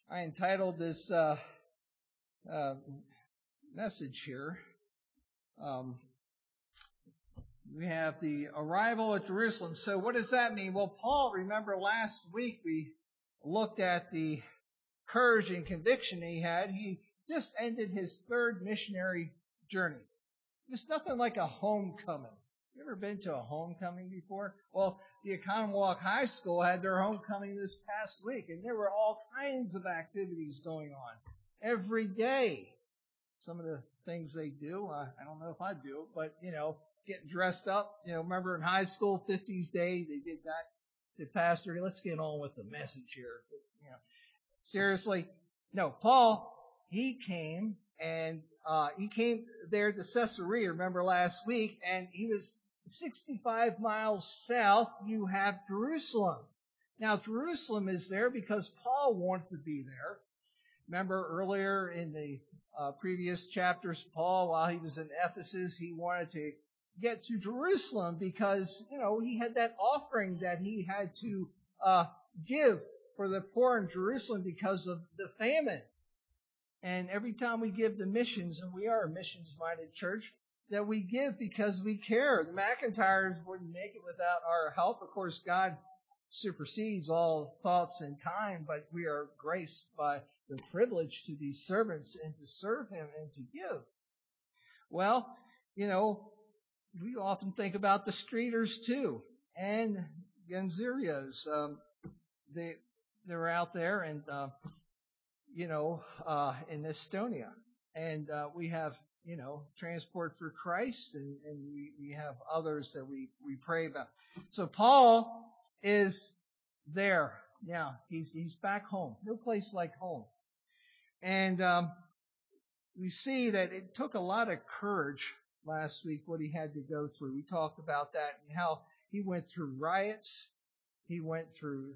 I entitled this message here. We have the arrival at Jerusalem. So what does that mean? Well, Paul, remember last week we looked at the courage and conviction he had. He just ended his third missionary journey. There's nothing like a homecoming. You ever been to a homecoming before? Well, the Economwalk High School had their homecoming this past week, and there were all kinds of activities going on every day. Some of the things they do, I don't know if I do, but, getting dressed up. Remember in high school, 50s Day, they did that. I said, Pastor, let's get on with the message here. But, seriously, no, Paul, he came there to Caesarea, remember last week, and he was 65 miles south. You have Jerusalem. Now, Jerusalem is there because Paul wanted to be there. Remember earlier in the previous chapters, Paul, while he was in Ephesus, he wanted to get to Jerusalem because, he had that offering that he had to give for the poor in Jerusalem because of the famine. And every time we give to missions, and we are a missions-minded church, that we give because we care. The McIntyres wouldn't make it without our help. Of course, God supersedes all thoughts and time, but we are graced by the privilege to be servants and to serve Him and to give. Well, we often think about the Streeters too, and Genzerios. They're out there and in Estonia. And we have, Transport for Christ, and we have others that we pray about. So Paul is there. Yeah, he's back home. No place like home. And we see that it took a lot of courage last week what he had to go through. We talked about that and how he went through riots. He went through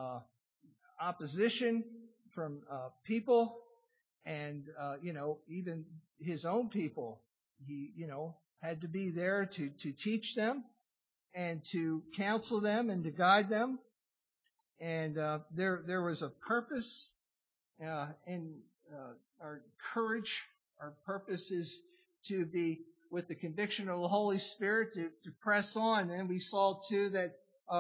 opposition from people and, even his own people. He, had to be there to teach them and to counsel them and to guide them. And there was a purpose in our courage. Our purpose is to be with the conviction of the Holy Spirit to press on. And we saw too that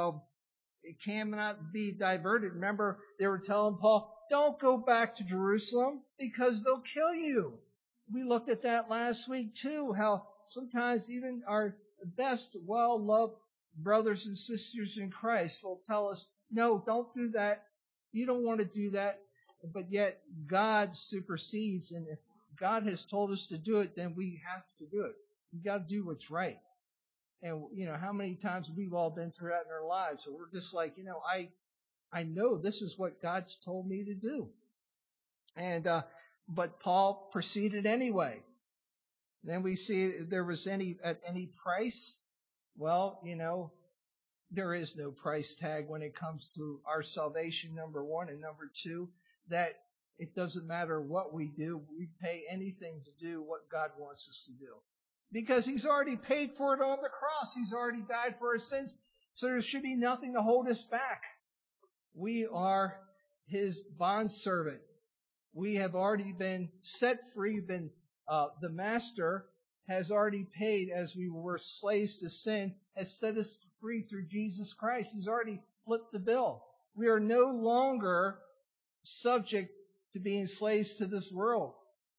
it cannot be diverted. Remember, they were telling Paul, don't go back to Jerusalem because they'll kill you. We looked at that last week too, how sometimes even our best, well-loved brothers and sisters in Christ will tell us, no, don't do that. You don't want to do that. But yet God supersedes, and if God has told us to do it, then we have to do it. We've got to do what's right. And, how many times we've all been through that in our lives. So we're just like, I know this is what God's told me to do. And, but Paul proceeded anyway. Then we see there was at any price. Well, there is no price tag when it comes to our salvation, number one. And number two, that it doesn't matter what we do. We pay anything to do what God wants us to do. Because He's already paid for it on the cross. He's already died for our sins. So there should be nothing to hold us back. We are His bondservant. We have already been set free. The Master has already paid as we were slaves to sin, has set us free through Jesus Christ. He's already flipped the bill. We are no longer subject to being slaves to this world.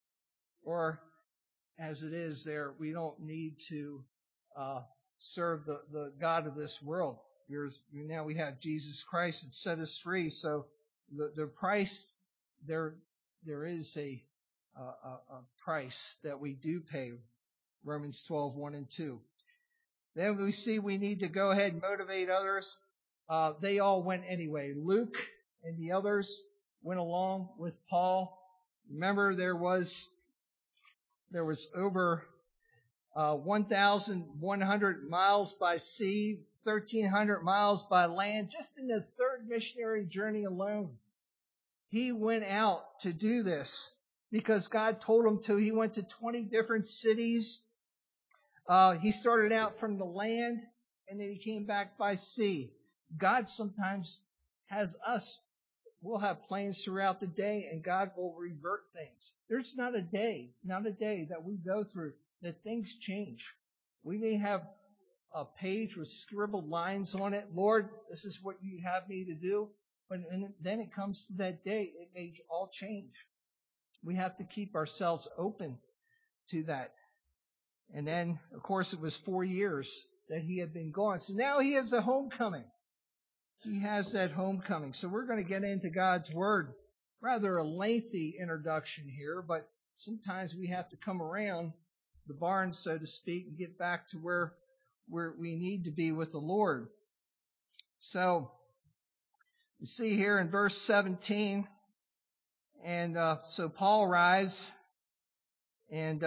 Or as it is there, we don't need to serve the God of this world. Now we have Jesus Christ that set us free. So the price, there is a price that we do pay. Romans 12:1 and 2. Then we see we need to go ahead and motivate others. They all went anyway. Luke and the others went along with Paul. Remember, there was over 1,100 miles by sea, 1,300 miles by land, just in the third missionary journey alone. He went out to do this because God told him to. He went to 20 different cities. He started out from the land, and then he came back by sea. God sometimes has us we'll have plans throughout the day, and God will revert things. There's not a day that we go through that things change. We may have a page with scribbled lines on it. Lord, this is what you have me to do. But then it comes to that day, it may all change. We have to keep ourselves open to that. And then, of course, it was 4 years that he had been gone. So now he has a homecoming. He has that homecoming. So we're going to get into God's Word. Rather a lengthy introduction here, but sometimes we have to come around the barn, so to speak, and get back to where we need to be with the Lord. So, you see here in verse 17, and so Paul arrives, and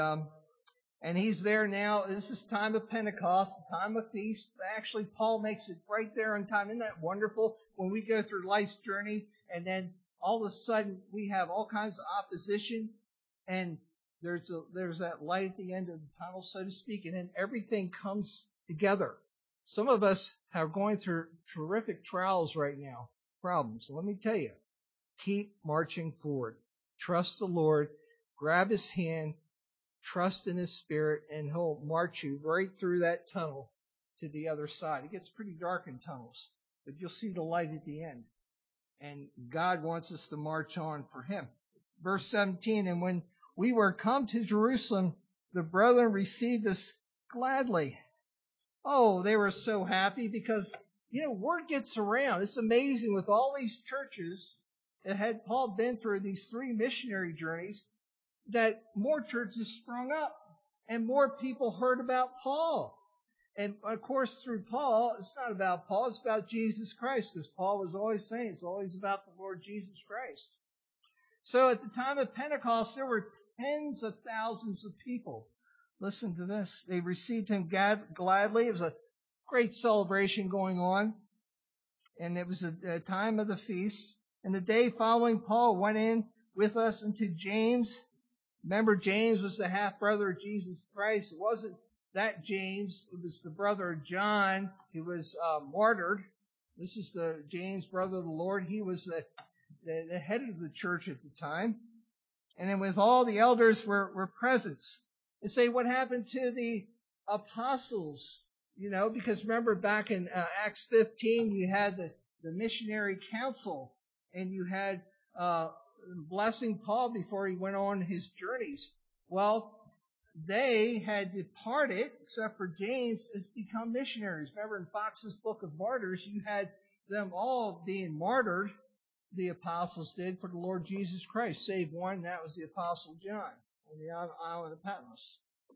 he's there now. This is time of Pentecost, the time of feast. Actually, Paul makes it right there on time. Isn't that wonderful? When we go through life's journey, and then all of a sudden we have all kinds of opposition, and there's that light at the end of the tunnel, so to speak, and then everything comes together. Some of us are going through terrific trials right now, problems. Let me tell you, keep marching forward. Trust the Lord, grab His hand, trust in His Spirit, and He'll march you right through that tunnel to the other side. It gets pretty dark in tunnels, but you'll see the light at the end. And God wants us to march on for Him. Verse 17, and when we were come to Jerusalem, the brethren received us gladly. Oh, they were so happy because, word gets around. It's amazing with all these churches that had Paul been through these 3 missionary journeys, that more churches sprung up and more people heard about Paul. And of course, through Paul, it's not about Paul, it's about Jesus Christ, because Paul was always saying it's always about the Lord Jesus Christ. So at the time of Pentecost, there were tens of thousands of people. Listen to this. They received him gladly. It was a great celebration going on. And it was a time of the feast. And the day following, Paul went in with us into James. Remember, James was the half-brother of Jesus Christ. It wasn't that James. It was the brother of John who was martyred. This is the James, brother of the Lord. He was the head of the church at the time. And then with all the elders were present. And say, what happened to the apostles? Because remember back in Acts 15, you had the missionary council, and you had blessing Paul before he went on his journeys. Well, they had departed, except for James, has become missionaries. Remember in Fox's Book of Martyrs, you had them all being martyred. The apostles did for the Lord Jesus Christ, save one, that was the apostle John on the island of Patmos.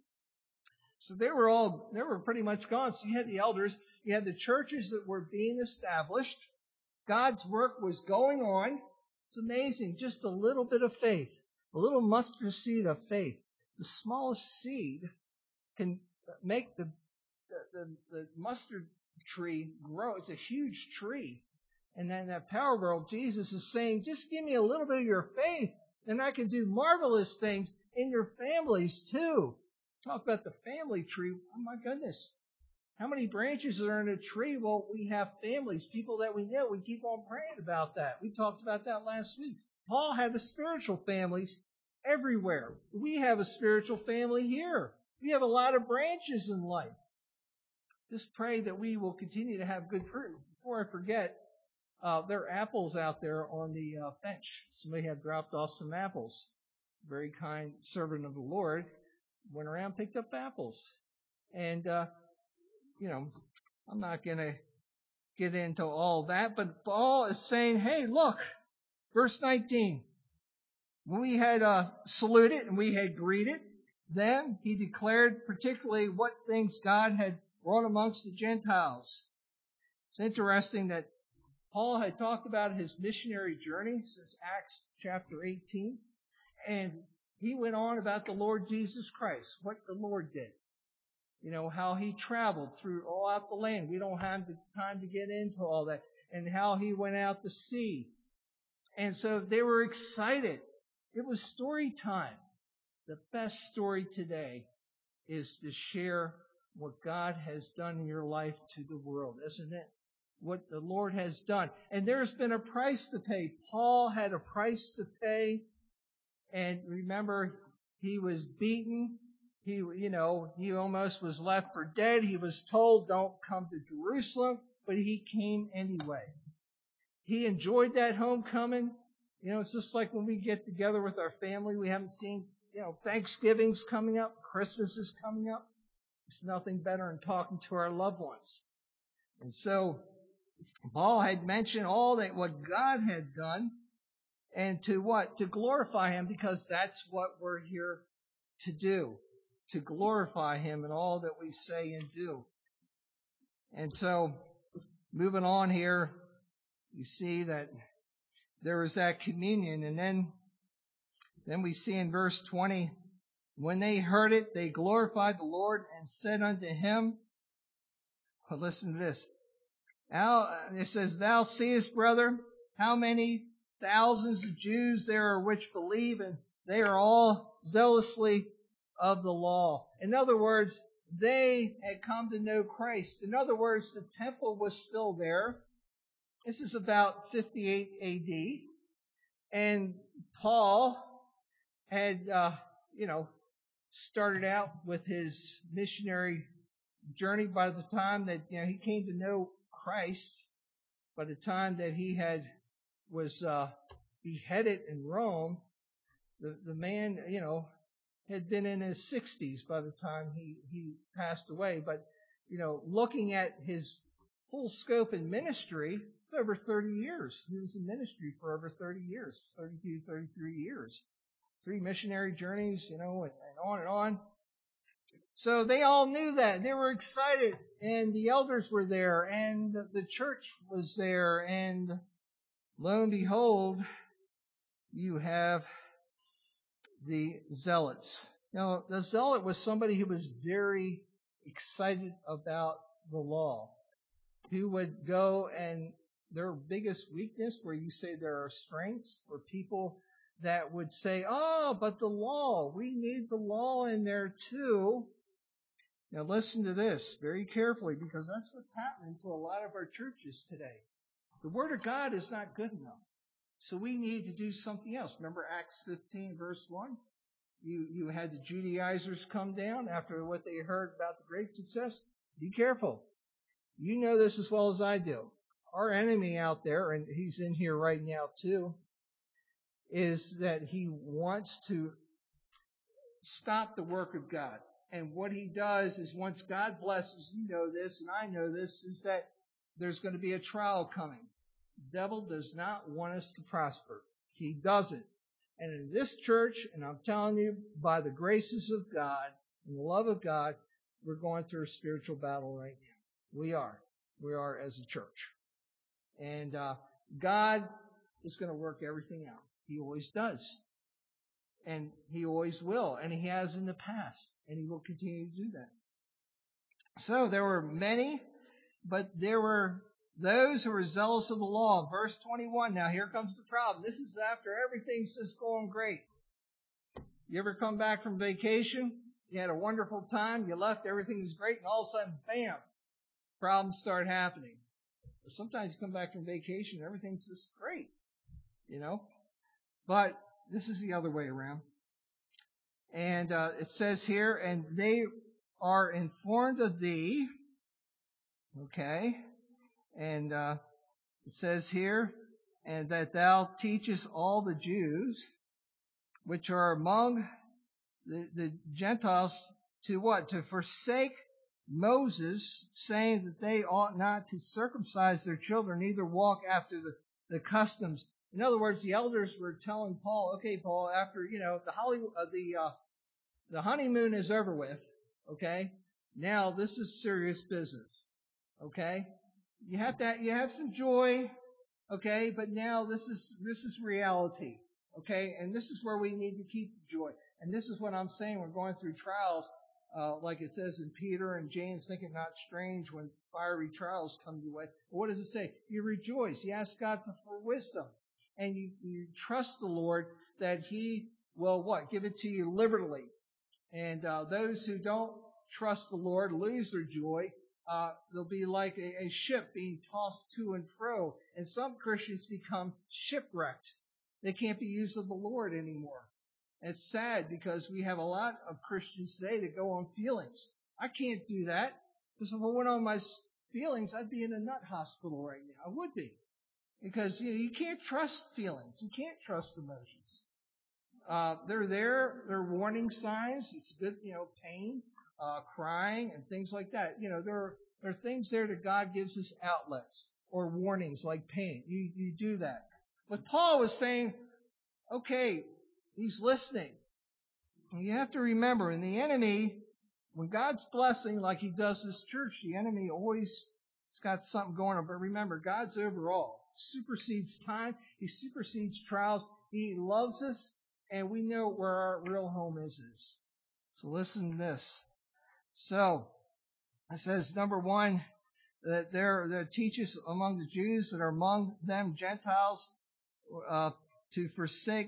So they were pretty much gone. So you had the elders, you had the churches that were being established. God's work was going on. It's amazing, just a little bit of faith, a little mustard seed of faith. The smallest seed can make the mustard tree grow. It's a huge tree. And then that power world, Jesus is saying, just give me a little bit of your faith, and I can do marvelous things in your families too. Talk about the family tree. Oh my goodness. How many branches are in a tree? Well, we have families, people that we know. We keep on praying about that. We talked about that last week. Paul had the spiritual families everywhere. We have a spiritual family here. We have a lot of branches in life. Just pray that we will continue to have good fruit. Before I forget, there are apples out there on the bench. Somebody had dropped off some apples. Very kind servant of the Lord went around, picked up apples. And, I'm not going to get into all that, but Paul is saying, hey, look, verse 19. When we had saluted and we had greeted them, he declared particularly what things God had wrought amongst the Gentiles. It's interesting that Paul had talked about his missionary journey since Acts chapter 18, and he went on about the Lord Jesus Christ, what the Lord did. How he traveled through all out the land. We don't have the time to get into all that. And how he went out to sea. And so they were excited. It was story time. The best story today is to share what God has done in your life to the world, isn't it? what the Lord has done. And there's been a price to pay. Paul had a price to pay. And remember, he was beaten. He almost was left for dead. He was told, don't come to Jerusalem, but he came anyway. He enjoyed that homecoming. It's just like when we get together with our family. We haven't seen, Thanksgiving's coming up. Christmas is coming up. It's nothing better than talking to our loved ones. And so Paul had mentioned all that what God had done, and to what? To glorify Him, because that's what we're here to do, to glorify Him in all that we say and do. And so, moving on here, you see that there was that communion, and then we see in verse 20, when they heard it, they glorified the Lord and said unto him, well, listen to this. It says, thou seest, brother, how many thousands of Jews there are which believe, and they are all zealously of the law. In other words, they had come to know Christ. In other words, the temple was still there. This is about 58 AD. And Paul had, started out with his missionary journey. By the time that he came to know Christ, by the time that he was beheaded in Rome, the man, had been in his 60s by the time he passed away. But, looking at his full scope in ministry, it's over 30 years. He was in ministry for over 30 years, 32, 33 years. 3 missionary journeys, and on and on. So they all knew that. They were excited, and the elders were there, and the church was there, and lo and behold, you have the zealots. Now, the zealot was somebody who was very excited about the law, who would go, and their biggest weakness, where you say there are strengths, were people that would say, oh, but the law, we need the law in there too. Now listen to this very carefully, because that's what's happening to a lot of our churches today. The Word of God is not good enough. So we need to do something else. Remember Acts 15 verse 1? You had the Judaizers come down after what they heard about the great success. Be careful. You know this as well as I do. Our enemy out there, and he's in here right now too, is that he wants to stop the work of God. And what he does is, once God blesses, you know this and I know this, is that there's going to be a trial coming. The devil does not want us to prosper. He doesn't. And in this church, and I'm telling you, by the graces of God and the love of God, we're going through a spiritual battle right now. We are. We are as a church. And God is going to work everything out. He always does. And He always will. And He has in the past. And He will continue to do that. So there were many, but there were those who were zealous of the law. Verse 21. Now here comes the problem. This is after everything's just going great. You ever come back from vacation? You had a wonderful time. You left. Everything was great. And all of a sudden, bam, problems start happening. Or sometimes you come back from vacation. Everything's just great. But this is the other way around. And it says here, and they are informed of thee. Okay. And it says here, and that thou teachest all the Jews, which are among the Gentiles, to what? To forsake Moses, saying that they ought not to circumcise their children, neither walk after the customs. In other words, the elders were telling Paul, okay, Paul, after, the honeymoon is over with, okay? Now this is serious business, okay? You have some joy, okay? But now this is reality, okay? And this is where we need to keep joy. And this is what I'm saying. We're going through trials, like it says in Peter and James, think it not strange when fiery trials come your way. But what does it say? You rejoice. You ask God for wisdom. And you trust the Lord that He will what? Give it to you liberally. And those who don't trust the Lord lose their joy. they'll be like a ship being tossed to and fro. And some Christians become shipwrecked. They can't be used of the Lord anymore. And it's sad because we have a lot of Christians today that go on feelings. I can't do that. Because if I went on my feelings, I'd be in a nut hospital right now. I would be. Because you can't trust feelings. You can't trust emotions. They're there. They're warning signs. It's good, pain, crying, and things like that. There are things there that God gives us outlets or warnings like pain. You do that. But Paul was saying, okay, he's listening. And you have to remember, in the enemy, when God's blessing, like he does this church, the enemy always has got something going on. But remember, God's over all. He supersedes time. He supersedes trials. He loves us. And we know where our real home is. So listen to this. So, it says, number one, that there teaches among the Jews that are among them Gentiles to forsake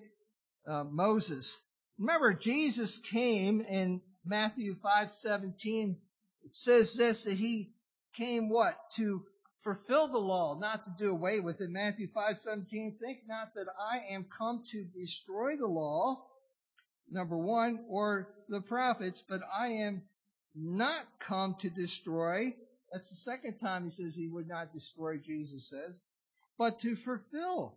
Moses. Remember, Jesus came in Matthew 5:17. It says this, that he came what? To fulfill the law, not to do away with it. Matthew 5:17, think not that I am come to destroy the law, number one, or the prophets, but I am not come to destroy. That's the second time he says he would not destroy, Jesus says, but to fulfill.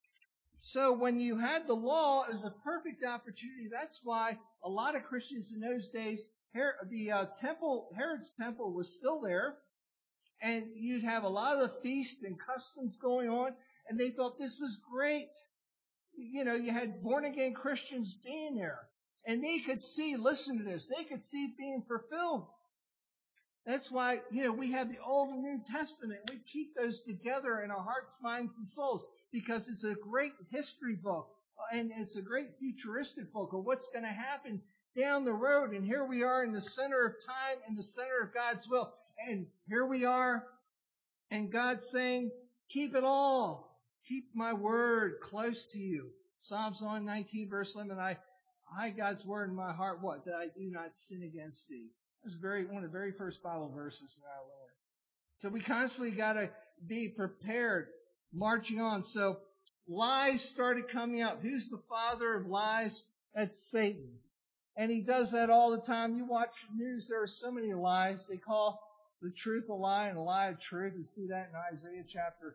So when you had the law, it was a perfect opportunity. That's why a lot of Christians in those days, Herod's temple was still there, and you'd have a lot of feasts and customs going on, and they thought this was great. You had born-again Christians being there, and they could see, listen to this, they could see it being fulfilled. That's why, we have the Old and New Testament. We keep those together in our hearts, minds, and souls because it's a great history book, and it's a great futuristic book of what's going to happen down the road. And here we are in the center of time, in the center of God's will. And here we are, and God's saying, keep it all. Keep my word close to you. Psalms 119, verse 11, I hide God's word in my heart, what? That I do not sin against thee. That's one of the very first Bible verses that I learned. So we constantly got to be prepared, marching on. So lies started coming up. Who's the father of lies? That's Satan. And he does that all the time. You watch the news, there are so many lies. They call the truth a lie and a lie a truth. You see that in Isaiah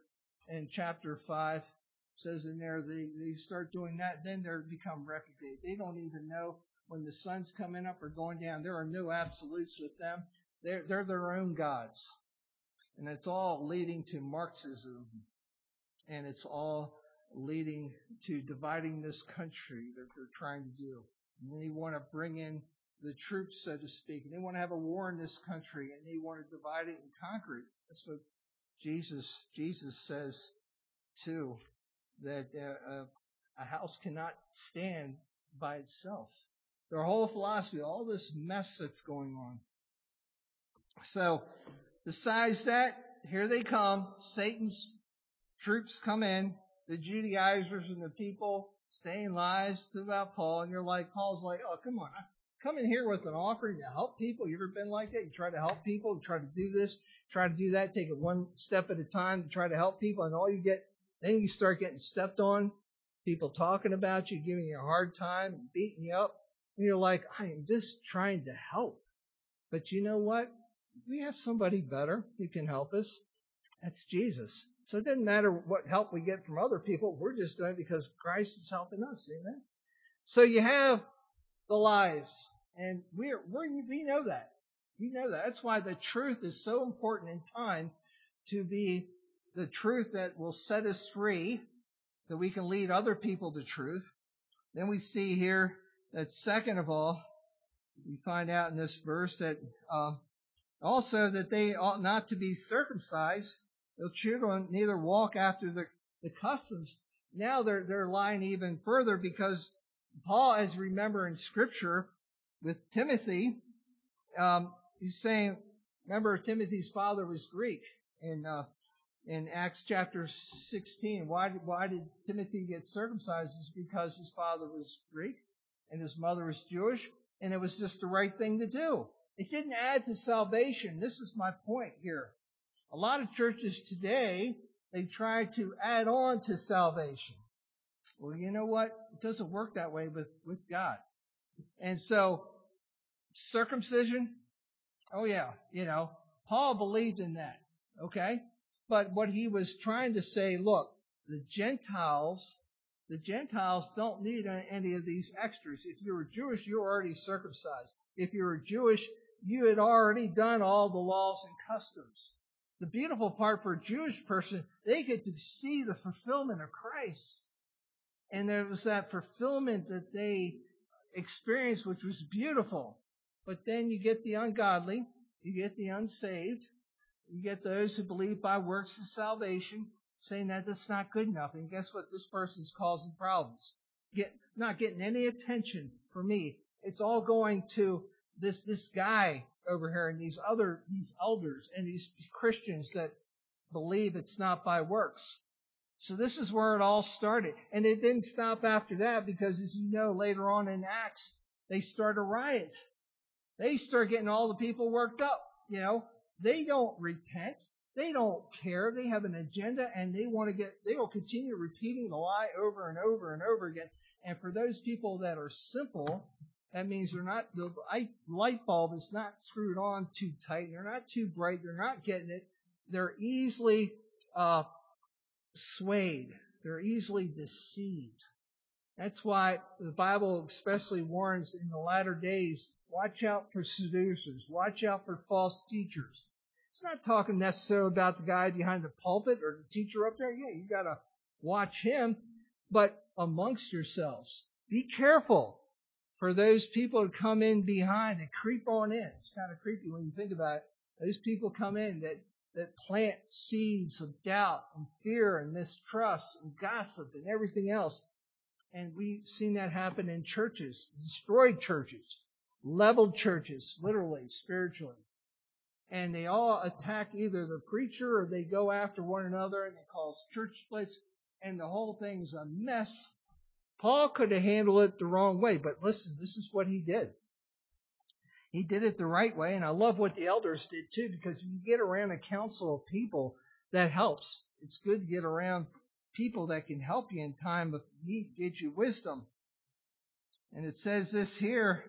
chapter 5. It says in there, they start doing that, then they become reprobate. They don't even know when the sun's coming up or going down. There are no absolutes with them. They're their own gods. And it's all leading to Marxism. And it's all leading to dividing this country that they're trying to do. And they want to bring in the troops, so to speak. And they want to have a war in this country. And they want to divide it and conquer it. That's what Jesus says, too, that a house cannot stand by itself. Their whole philosophy, all this mess that's going on. So, besides that, here they come. Satan's troops come in. The Judaizers and the people saying lies about Paul. And Paul's like, oh, come on. Come in here with an offering to help people. You ever been like that? You try to help people, you try to do this, try to do that, take it one step at a time to try to help people. And all you get, then you start getting stepped on. People talking about you, giving you a hard time, beating you up. And you're like, I am just trying to help. But you know what? We have somebody better who can help us. That's Jesus. So it doesn't matter what help we get from other people. We're just doing it because Christ is helping us. Amen. So you have the lies. And we know that. We know that. That's why the truth is so important in time to be the truth that will set us free so we can lead other people to truth. Then we see here that second of all, we find out in this verse that also that they ought not to be circumcised. Their children neither walk after the customs. Now they're lying even further because Paul, as you remember in Scripture with Timothy, he's saying, remember Timothy's father was Greek in Acts chapter 16. Why did Timothy get circumcised? It's because his father was Greek and his mother was Jewish, and it was just the right thing to do. It didn't add to salvation. This is my point here. A lot of churches today, they try to add on to salvation. Well, you know what? It doesn't work that way with God. And so, circumcision, oh yeah, Paul believed in that, okay? But what he was trying to say, look, the Gentiles don't need any of these extras. If you were Jewish, you were already circumcised. If you were Jewish, you had already done all the laws and customs. The beautiful part for a Jewish person, they get to see the fulfillment of Christ. And there was that fulfillment that they experienced, which was beautiful. But then you get the ungodly, you get the unsaved, you get those who believe by works of salvation, saying that that's not good enough. And guess what? This person's causing problems. Not getting any attention from me. It's all going to this guy over here and these elders and these Christians that believe it's not by works. So this is where it all started. And it didn't stop after that because, as you know, later on in Acts, they start a riot. They start getting all the people worked up. They don't repent. They don't care. They have an agenda and they will continue repeating the lie over and over and over again. And for those people that are simple, that means the light bulb is not screwed on too tight. They're not too bright. They're not getting it. They're easily swayed. They're easily deceived. That's why the Bible especially warns in the latter days, watch out for seducers. Watch out for false teachers. It's not talking necessarily about the guy behind the pulpit or the teacher up there. Yeah, you got to watch him. But amongst yourselves, be careful for those people to come in behind and creep on in. It's kind of creepy when you think about it. Those people come in that plant seeds of doubt and fear and mistrust and gossip and everything else. And we've seen that happen in churches, destroyed churches, leveled churches, literally, spiritually. And they all attack either the preacher or they go after one another and they cause church splits. And the whole thing's a mess. Paul could have handled it the wrong way, but listen, this is what he did. He did it the right way, and I love what the elders did too, because when you get around a council of people, that helps. It's good to get around people that can help you in time of need, get you wisdom. And it says this here,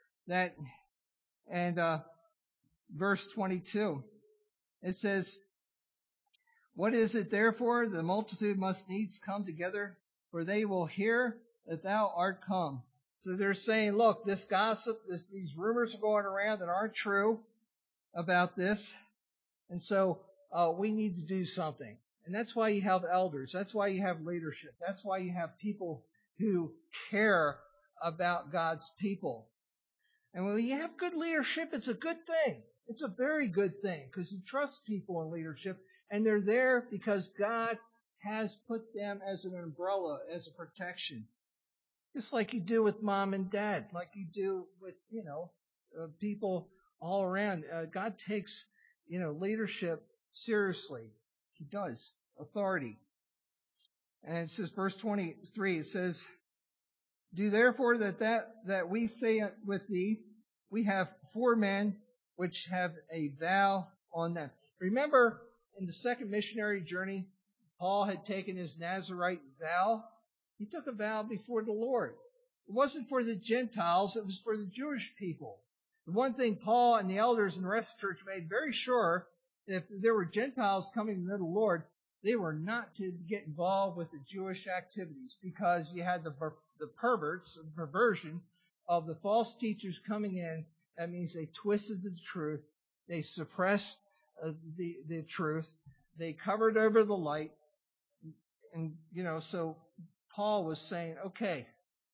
verse 22, it says, "What is it therefore? The multitude must needs come together, for they will hear that thou art come." So they're saying, look, this gossip, these rumors are going around that aren't true about this. And so we need to do something. And that's why you have elders. That's why you have leadership. That's why you have people who care about God's people. And when you have good leadership, it's a good thing. It's a very good thing because you trust people in leadership. And they're there because God has put them as an umbrella, as a protection. Just like you do with mom and dad, like you do with, people all around. God takes, leadership seriously. He does. Authority. And it says, verse 23, it says, "Do therefore that we say with thee, we have 4 men which have a vow on them." Remember, in the second missionary journey, Paul had taken his Nazirite vow. He took a vow before the Lord. It wasn't for the Gentiles, it was for the Jewish people. The one thing Paul and the elders and the rest of the church made very sure, that if there were Gentiles coming to know the Lord, they were not to get involved with the Jewish activities, because you had the perverts, the perversion of the false teachers coming in. That means they twisted the truth, they suppressed the truth, they covered over the light. And, so Paul was saying, okay,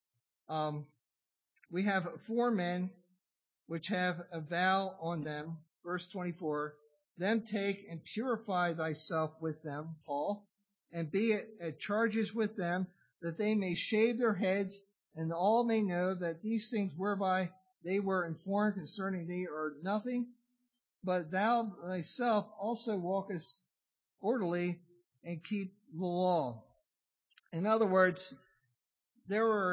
we have 4 men which have a vow on them. Verse 24, "Them take and purify thyself with them," Paul, "and be at charges with them, that they may shave their heads, and all may know that these things whereby they were informed concerning thee are nothing, but thou thyself also walkest orderly and keep the law." In other words, there were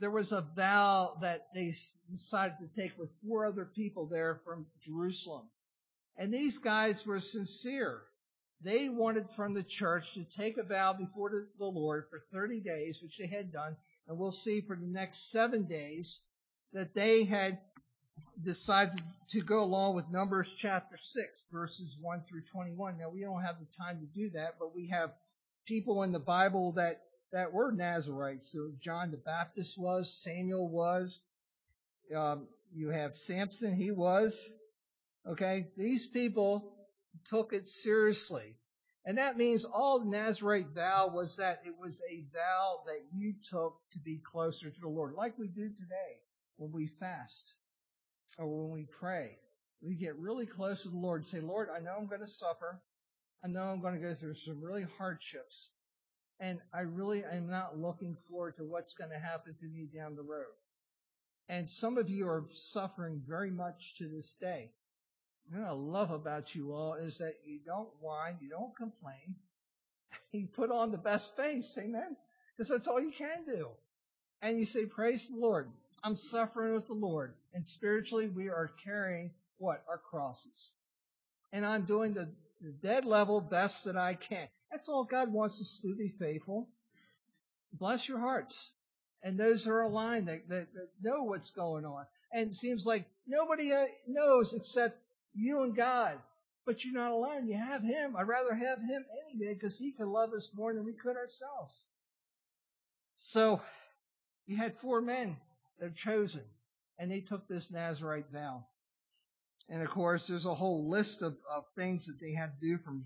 there was a vow that they decided to take with 4 other people there from Jerusalem. And these guys were sincere. They wanted from the church to take a vow before the Lord for 30 days, which they had done. And we'll see for the next 7 days that they had decided to go along with Numbers chapter 6, verses 1 through 21. Now, we don't have the time to do that, but we have people in the Bible that were Nazarites. So John the Baptist was, Samuel was, you have Samson, he was. Okay, these people took it seriously. And that means all the Nazarite vow was that it was a vow that you took to be closer to the Lord, like we do today when we fast or when we pray. We get really close to the Lord and say, Lord, I know I'm going to suffer. I know I'm going to go through some really hardships. And I really am not looking forward to what's going to happen to me down the road. And some of you are suffering very much to this day. What I love about you all is that you don't whine, you don't complain. You put on the best face, amen? Because that's all you can do. And you say, praise the Lord. I'm suffering with the Lord. And spiritually, we are carrying what? Our crosses. And I'm doing the dead level best that I can. That's all God wants us to do, be faithful. Bless your hearts. And those who are aligned that know what's going on. And it seems like nobody knows except you and God. But you're not alone. You have Him. I'd rather have Him any day because He can love us more than we could ourselves. So you had 4 men that are chosen. And they took this Nazarite vow. And of course, there's a whole list of things that they had to do from,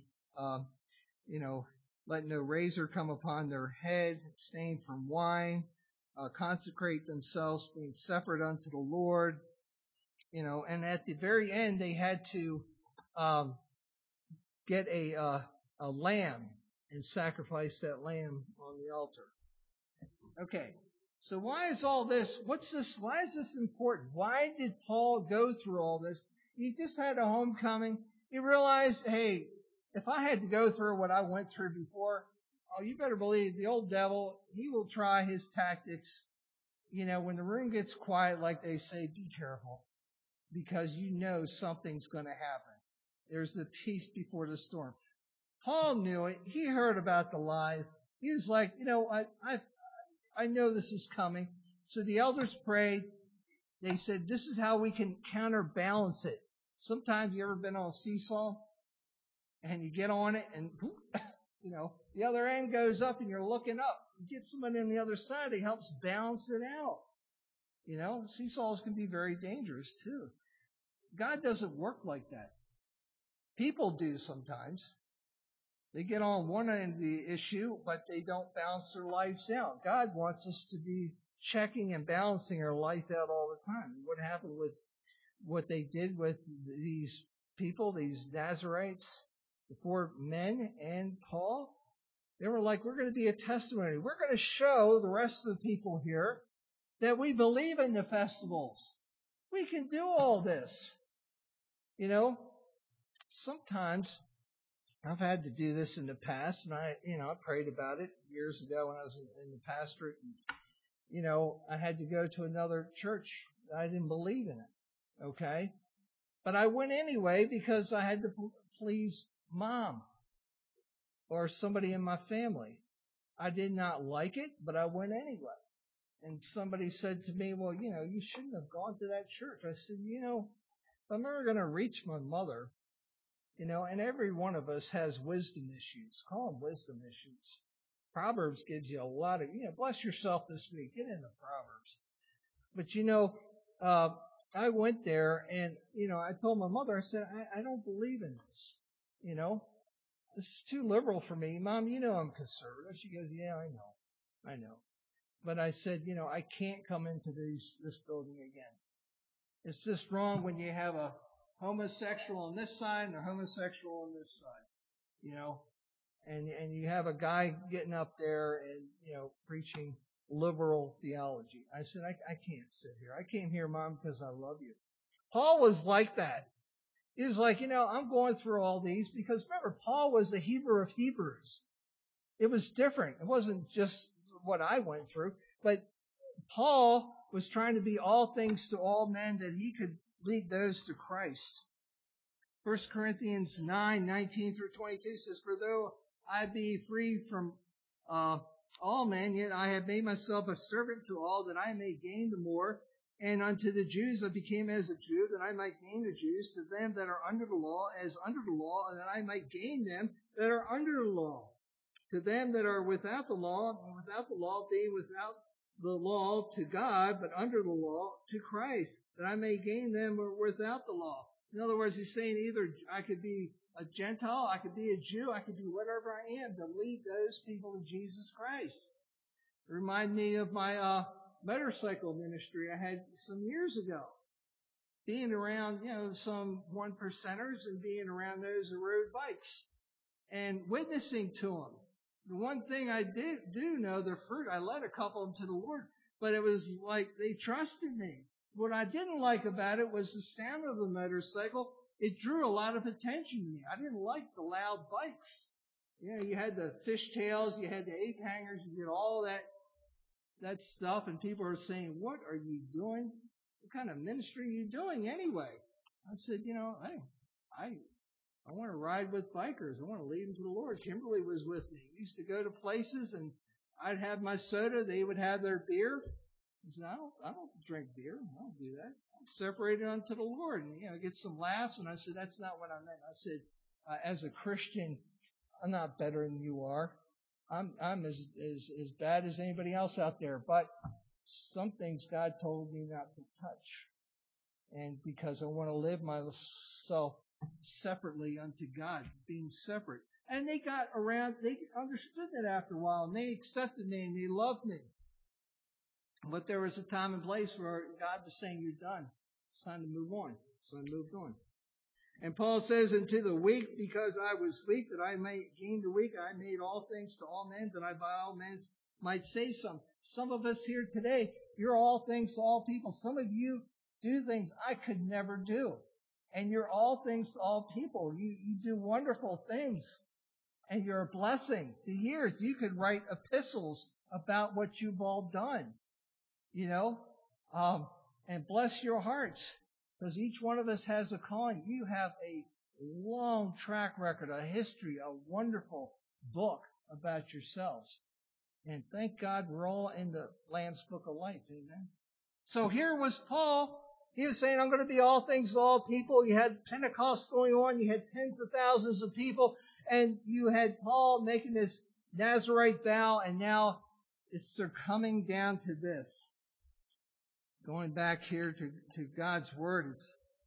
let no razor come upon their head, abstain from wine, consecrate themselves, being separate unto the Lord. And at the very end, they had to get a lamb and sacrifice that lamb on the altar. Okay, so why is all this? What's this? Why is this important? Why did Paul go through all this? He just had a homecoming. He realized, hey, if I had to go through what I went through before, oh, you better believe the old devil, he will try his tactics. When the room gets quiet, like they say, be careful. Because you know something's going to happen. There's the peace before the storm. Paul knew it. He heard about the lies. He was like, I know this is coming. So the elders prayed. They said, this is how we can counterbalance it. Sometimes you ever been on a seesaw and you get on it and, the other end goes up and you're looking up. You get somebody on the other side that helps balance it out. Seesaws can be very dangerous too. God doesn't work like that. People do sometimes. They get on one end of the issue, but they don't balance their lives out. God wants us to be checking and balancing our life out all the time. What happened with what they did with these people, these Nazarites, the 4 men and Paul? They were like, we're going to be a testimony. We're going to show the rest of the people here that we believe in the festivals. We can do all this. Sometimes I've had to do this in the past, and I prayed about it years ago when I was in the pastorate. And, I had to go to another church. I didn't believe in it. Okay? But I went anyway because I had to please Mom or somebody in my family. I did not like it, but I went anyway. And somebody said to me, well, you shouldn't have gone to that church. I said, if I'm ever going to reach my mother, and every one of us has wisdom issues. Call them wisdom issues. Proverbs gives you a lot of, bless yourself this week. Get into Proverbs. But, I went there and, I told my mother, I said, I don't believe in this. This is too liberal for me. Mom, I'm conservative. She goes, yeah, I know. But I said, I can't come into this building again. It's just wrong when you have a homosexual on this side and a homosexual on this side, and you have a guy getting up there and, preaching liberal theology. I said, I can't sit here. I came here, Mom, because I love you. Paul was like that. He was like, I'm going through all these because remember, Paul was the Hebrew of Hebrews. It was different. It wasn't just what I went through, but Paul was trying to be all things to all men that he could lead those to Christ. 1 Corinthians 9:19 through 22 says, "For though I be free from all men, yet I have made myself a servant to all, that I may gain the more. And unto the Jews I became as a Jew, that I might gain the Jews. To them that are under the law, as under the law, and that I might gain them that are under the law. To them that are without the law, being without the law to God, but under the law to Christ, that I may gain them without the law." In other words, he's saying either I could be a Gentile, I could be a Jew, I could be whatever I am to lead those people to Jesus Christ. It reminded me of my motorcycle ministry I had some years ago. Being around, some 1%ers and being around those who rode bikes and witnessing to them. The one thing I do know, the fruit, I led a couple of them to the Lord, but it was like they trusted me. What I didn't like about it was the sound of the motorcycle. It drew a lot of attention to me. I didn't like the loud bikes. You had the fishtails, you had the ape hangers, you did all that stuff, and people are saying, "What are you doing? What kind of ministry are you doing anyway?" I said, hey, I want to ride with bikers. I want to lead them to the Lord. Kimberly was with me. We used to go to places, and I'd have my soda. They would have their beer. I said, I don't drink beer. I don't do that. I'm separated unto the Lord, and get some laughs. And I said, that's not what I meant. I said, as a Christian, I'm not better than you are. I'm as bad as anybody else out there. But some things God told me not to touch, and because I want to live myself separately unto God, being separate. And they got around, they understood that after a while, and they accepted me, and they loved me. But there was a time and place where God was saying, "You're done. It's time to move on." So I moved on. And Paul says, "And to the weak, because I was weak, that I might gain the weak, I made all things to all men, that I by all men might save some." Some of us here today, you're all things to all people. Some of you do things I could never do. And you're all things to all people. You do wonderful things. And you're a blessing to years. You could write epistles about what you've all done. And bless your hearts. Because each one of us has a calling. You have a long track record, a history, a wonderful book about yourselves. And thank God we're all in the Lamb's Book of Life. Amen. So here was Paul. He was saying, I'm going to be all things to all people. You had Pentecost going on. You had tens of thousands of people. And you had Paul making this Nazirite vow. And now it's coming down to this. Going back here to God's Word.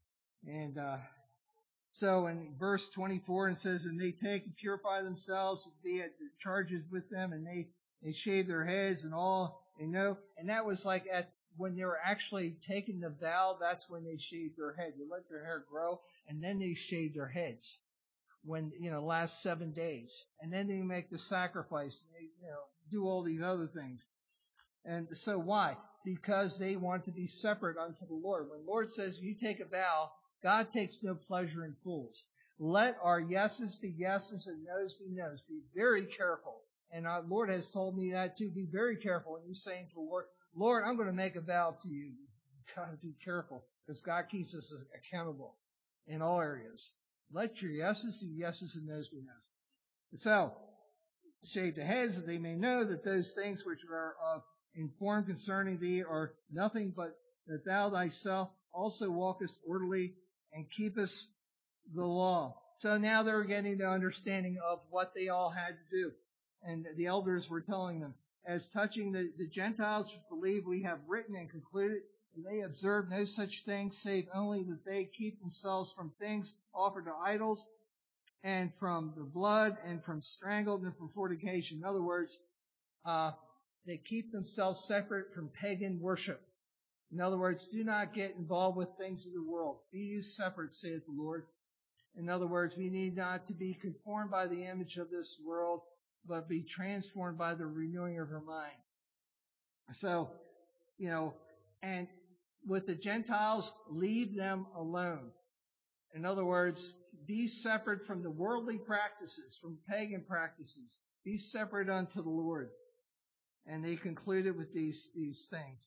So in verse 24, it says, "And they take and purify themselves, be at the charges with them, and they shave their heads and all, And that was like when they were actually taking the vow, that's when they shaved their head. They let their hair grow, and then they shaved their heads. When, last 7 days. And then they make the sacrifice, and they, do all these other things. And so why? Because they want to be separate unto the Lord. When the Lord says you take a vow, God takes no pleasure in fools. Let our yeses be yeses and noes be noes. Be very careful. And our Lord has told me that too. Be very careful when you're saying to the Lord, "Lord, I'm going to make a vow to you." You've got to be careful because God keeps us accountable in all areas. Let your yeses be yeses and noes be noes. So, shave the heads that they may know that those things which are informed concerning thee are nothing, but that thou thyself also walkest orderly and keepest the law. So now they're getting the understanding of what they all had to do. And the elders were telling them, as touching the Gentiles believe, we have written and concluded, and they observe no such thing, save only that they keep themselves from things offered to idols, and from the blood, and from strangled, and from fornication. In other words, they keep themselves separate from pagan worship. In other words, do not get involved with things of the world. Be you separate, saith the Lord. In other words, we need not to be conformed by the image of this world, but be transformed by the renewing of our mind. So, and with the Gentiles, leave them alone. In other words, be separate from the worldly practices, from pagan practices. Be separate unto the Lord. And they concluded with these things.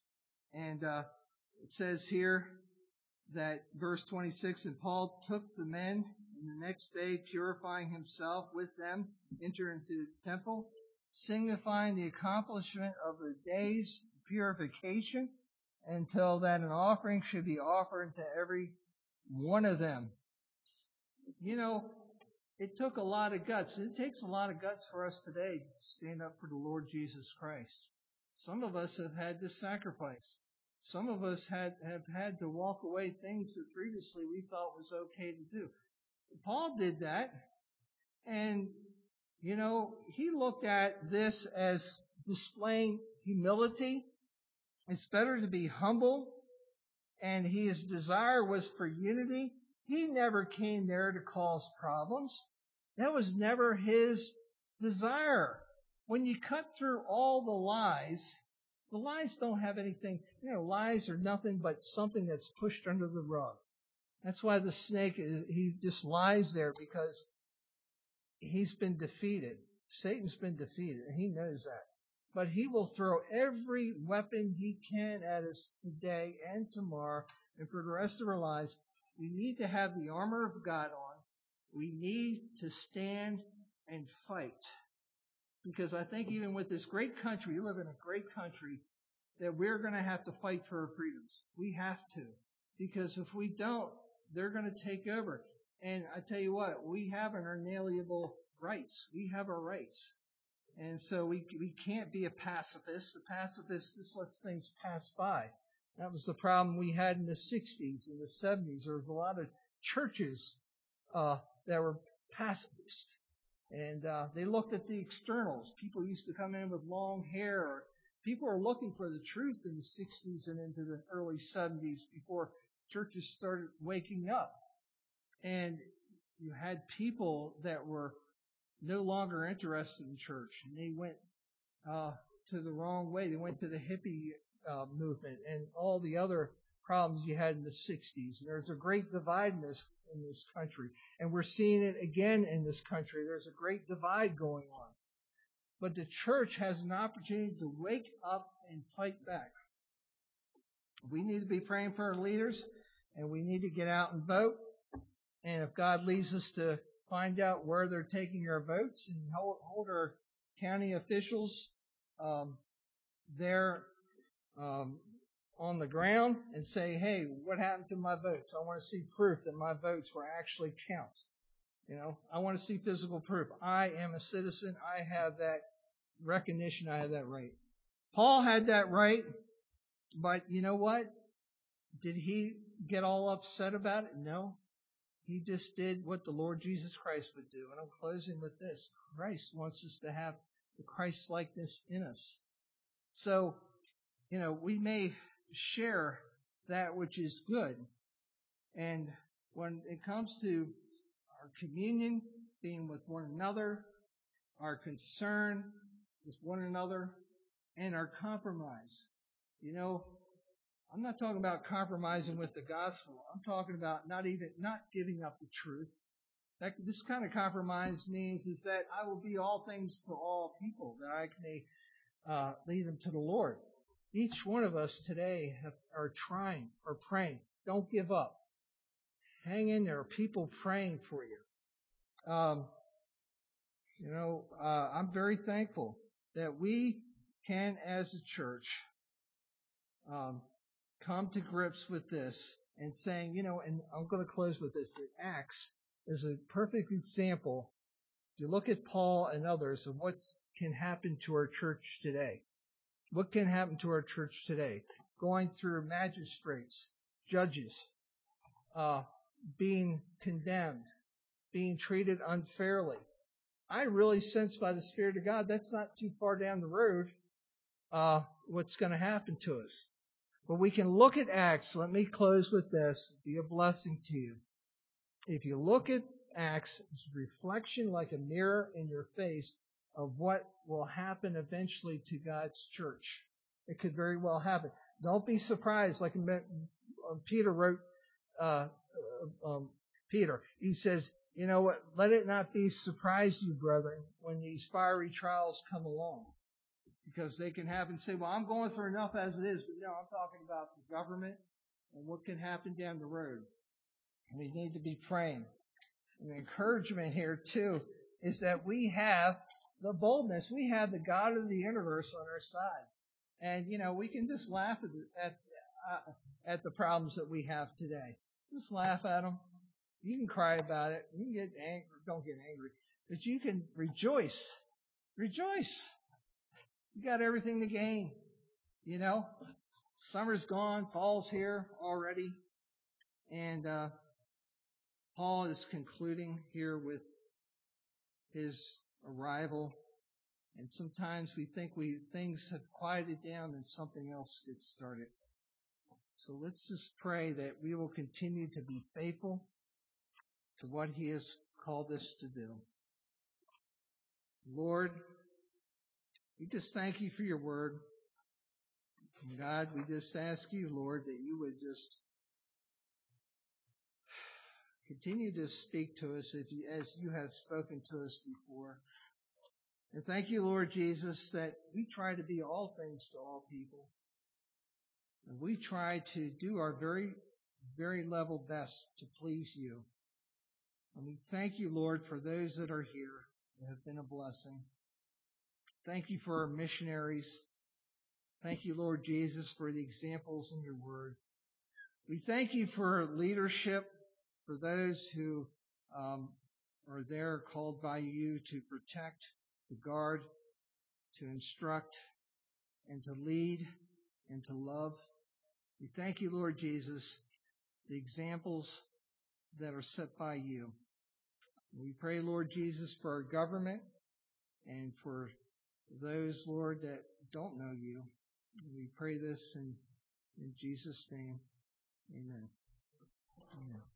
And it says here that verse 26, and Paul took the men, and the next day, purifying himself with them, entered into the temple, signifying the accomplishment of the day's purification, until that an offering should be offered to every one of them. You know, it took a lot of guts. It takes a lot of guts for us today to stand up for the Lord Jesus Christ. Some of us have had to sacrifice. Some of us have had to walk away things that previously we thought was okay to do. Paul did that. And, you know, he looked at this as displaying humility. It's better to be humble. And his desire was for unity. He never came there to cause problems. That was never his desire. When you cut through all the lies don't have anything, lies are nothing but something that's pushed under the rug. That's why the snake, he just lies there, because he's been defeated. Satan's been defeated, and he knows that. But he will throw every weapon he can at us today and tomorrow and for the rest of our lives. We need to have the armor of God on. We need to stand and fight. Because I think even with this great country, we live in a great country, that we're going to have to fight for our freedoms. We have to. Because if we don't, they're going to take over. And I tell you what, we have an unalienable rights. We have our rights. And so we can't be a pacifist. A pacifist just lets things pass by. That was the problem we had in the 60s and the 70s. There was a lot of churches that were pacifist. And they looked at the externals. People used to come in with long hair. People were looking for the truth in the 60s and into the early 70s before churches started waking up. And you had people that were no longer interested in church, and they went to the wrong way. They went to the hippie movement and all the other problems you had in the 60s. And there's a great divide in this country, and we're seeing it again in this country. There's a great divide going on. But the church has an opportunity to wake up and fight back. We need to be praying for our leaders, and we need to get out and vote. And if God leads us to find out where they're taking our votes and hold our county officials there on the ground and say, hey, what happened to my votes? I want to see proof that my votes were actually count. I want to see physical proof. I am a citizen. I have that recognition. I have that right. Paul had that right, but you know what? Did he get all upset about it? No. He just did what the Lord Jesus Christ would do. And I'm closing with this. Christ wants us to have the Christ-likeness in us. So, we may share that which is good. And when it comes to our communion, being with one another, our concern with one another, and our compromise. I'm not talking about compromising with the gospel. I'm talking about not giving up the truth. This kind of compromise means is that I will be all things to all people, that I may lead them to the Lord. Each one of us today are trying or praying. Don't give up. Hang in there. People praying for you. I'm very thankful that we can, as a church, come to grips with this and saying, and I'm going to close with this, that Acts is a perfect example. You look at Paul and others of what can happen to our church today. What can happen to our church today? Going through magistrates, judges, being condemned, being treated unfairly. I really sense by the Spirit of God that's not too far down the road what's going to happen to us. But we can look at Acts. Let me close with this. Be a blessing to you. If you look at Acts, it's a reflection like a mirror in your face of what will happen eventually to God's church. It could very well happen. Don't be surprised. Like Peter wrote, Peter, he says, let it not be surprise you, brethren, when these fiery trials come along. because they can have and say, well, I'm going through enough as it is. But no, I'm talking about the government and what can happen down the road. We need to be praying. And the encouragement here, too, is that we have the boldness. We have the God of the universe on our side. And, we can just laugh at the problems that we have today. Just laugh at them. You can cry about it. You can get angry. Don't get angry. But you can rejoice. Rejoice. You got everything to gain. Summer's gone. Fall's here already. And Paul is concluding here with his arrival. And sometimes we think things have quieted down and something else gets started. So let's just pray that we will continue to be faithful to what he has called us to do. Lord, we just thank you for your word. And God, we just ask you, Lord, that you would just continue to speak to us as you have spoken to us before. And thank you, Lord Jesus, that we try to be all things to all people. And we try to do our very, very level best to please you. And we thank you, Lord, for those that are here that have been a blessing. Thank you for our missionaries. Thank you, Lord Jesus, for the examples in your word. We thank you for leadership, for those who are there called by you to protect, to guard, to instruct, and to lead, and to love. We thank you, Lord Jesus, the examples that are set by you. We pray, Lord Jesus, for our government and for those, Lord, that don't know you. We pray this in Jesus' name. Amen. Amen.